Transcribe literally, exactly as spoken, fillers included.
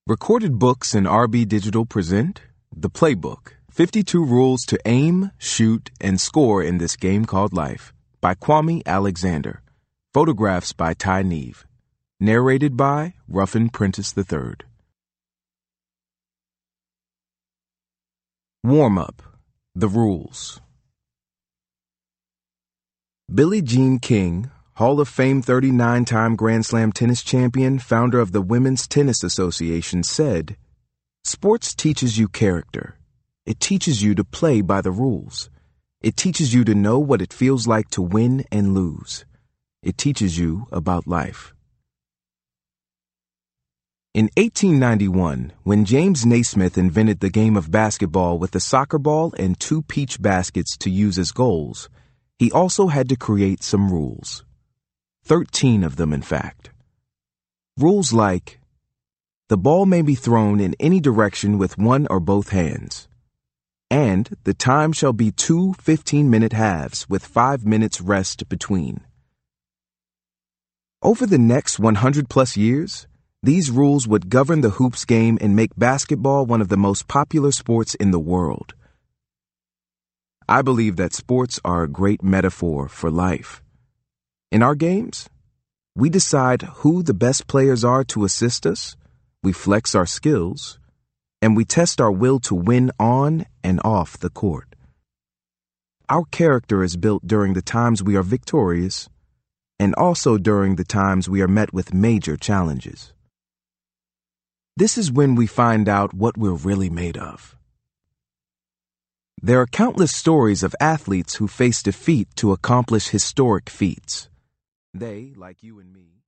Recorded Books and R B Digital present The Playbook, fifty-two Rules to Aim, Shoot, and Score in This Game Called Life by Kwame Alexander. Photographs by Ty Neve. Narrated by Ruffin Prentice the third. Warm-up. The Rules. Billie Jean King, Hall of Fame thirty-nine-time Grand Slam tennis champion, founder of the Women's Tennis Association, said, "Sports teaches you character. It teaches you to play by the rules. It teaches you to know what it feels like to win and lose. It teaches you about life." In eighteen ninety-one, when James Naismith invented the game of basketball with a soccer ball and two peach baskets to use as goals, he also had to create some rules. Thirteen of them, in fact. Rules like, the ball may be thrown in any direction with one or both hands, and the time shall be two fifteen-minute halves with five minutes rest between. Over the next one hundred plus years, these rules would govern the hoops game and make basketball one of the most popular sports in the world. I believe that sports are a great metaphor for life. In our games, we decide who the best players are to assist us, we flex our skills, and we test our will to win on and off the court. Our character is built during the times we are victorious and also during the times we are met with major challenges. This is when we find out what we're really made of. There are countless stories of athletes who face defeat to accomplish historic feats. They, like you and me,